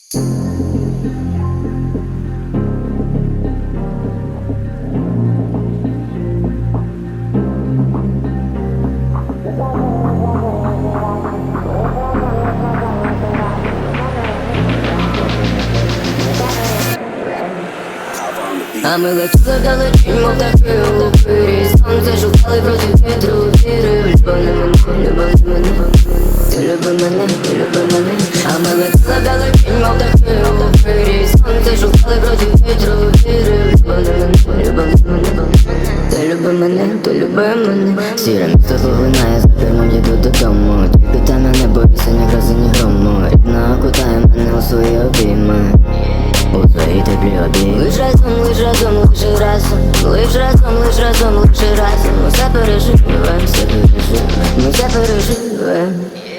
А ми летіли вдалечінь, мов птахи у лупирі. Сонце шукали проти вітру, віри. Любов не мене, любов не мене. Ти люби мене, ти люби мене. А ми летіли вдалечінь, мов птахи у лупирі. Сонце шукали проти вітру, віри. Любов не мене, любов не мене. Ти люби мене, ти люби мене. Сіре місто поглинає, за кермом їду додому. Тільки там я не боюся ні грози, ні грому. Рідна окутає мене у свої обійми. У твоїй теплі обійми. Лиш разом, лиш разом, лиш разом. Лиш разом, лиш разом, лиш разом. Ми все переживем, все переживем. Ми все переживем.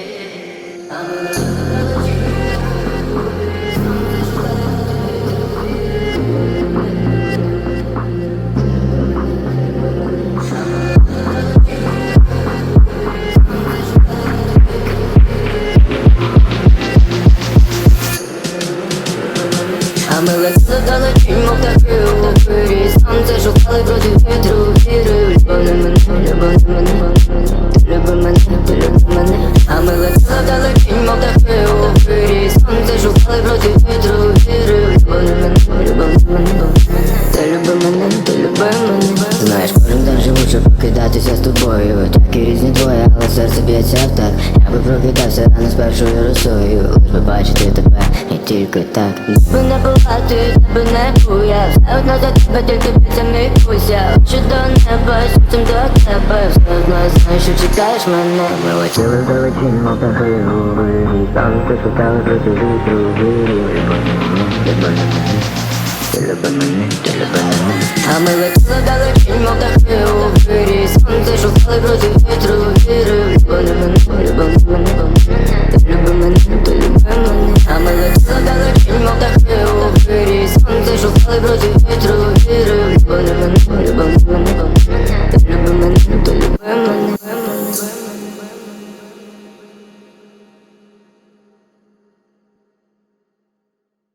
А ми летіли вдалечінь, мов птахи у лупирі. Сонце шукали проти вітру, віри. Любов не мене, любов не мене. Ти люби мене, ти люби мене. А ми летіли вдалечінь, мов птахи у лупирі. Сонце шукали проти вітру, віри. Любов не мене, любов не мене. Ти люби мене, ти люби мене. Знаєш, кожен день живуче прокидатися з тобою. Такі різні двоє, але серце б'ється в так. Я би прокидався рано з першою росою. Лиш би бачити тебе, і тільки так. Тебе не булати, тебе не буя. Все одно за тебе, тільки б'ється мій пуся. Очі до неба, серцем до тебе. Все одно я знаю, що чекаєш мене. Ми летіли вдалечінь, мов птахи у вирі. Сонце шукали проти вітру, вірі. Любов не мене, ти люби мене, ти люби мене. А ми летіли вдалечінь, мов птахи у вирі. Сонце шукали проти вітру,